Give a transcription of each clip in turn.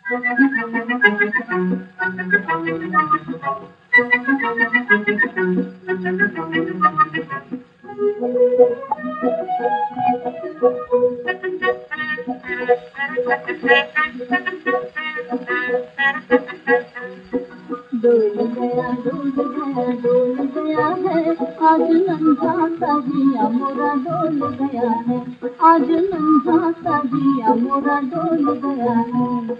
डोल गया है आज नन्हा सा जिया मोरा डोल गया है आज नन्हा सा जिया मोरा डोल गया है।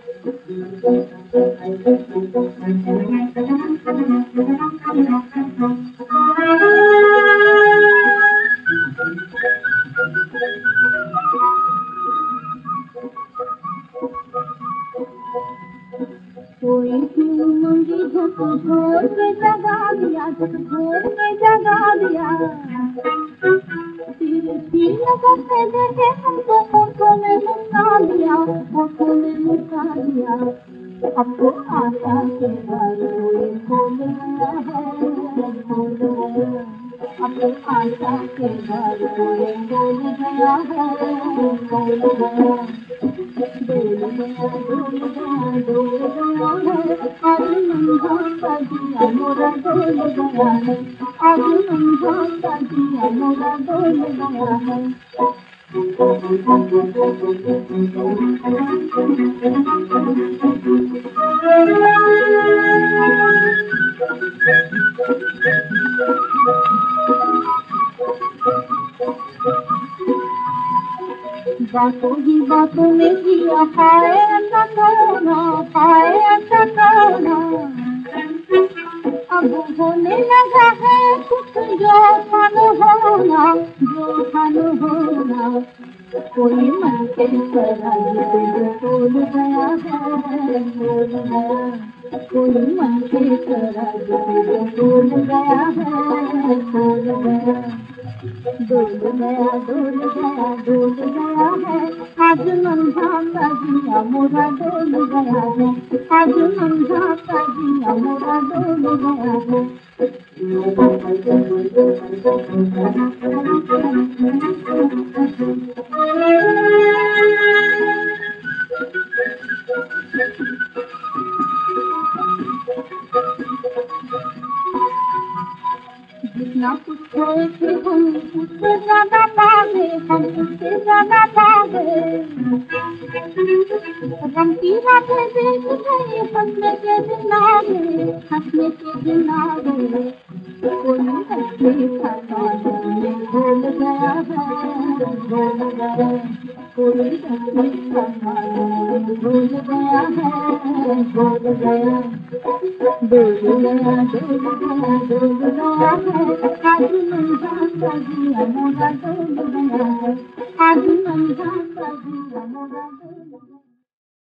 कोई मंगी झोर में जगा दिया झोर में जगा दिया तीन करते देखे हमको फोटो में मुका दिया फोटो में मुका दिया। अब तो आशा के घर कोई खोल गया है खोल गया अब तो आशा के घर कोई खोल गया है खोल गया। डोल गया है आज नन्हा सा जिया मोरा डोल गया है आज नन्हा सा जिया मोरा डोल गया है। बातों ही बातों में किया पाए तकौना अब होने लगा है कुछ जो फन होना कोई मन के तरह तोल गया है तोल गया कोई मन के तरह तोल गया है तोल गया। डोल गया है आज नन्हा सा जिया मोरा डोल गया है आज नन्हा सा जिया मोरा डोल गया है। जितना कुछ खोए थे हम उससे ज्यादा पागे हम उससे ज्यादा पागे रंग की रातें देख गए हंसने के दिन आ गए हंसने के दिन आ गए कोई हंसने का गाना भूल गया है भूल गया कोई हंसने का गाना भूल गया है भूल गया। डोल गया है आज नन्हा सा जिया मोरा डोल गया है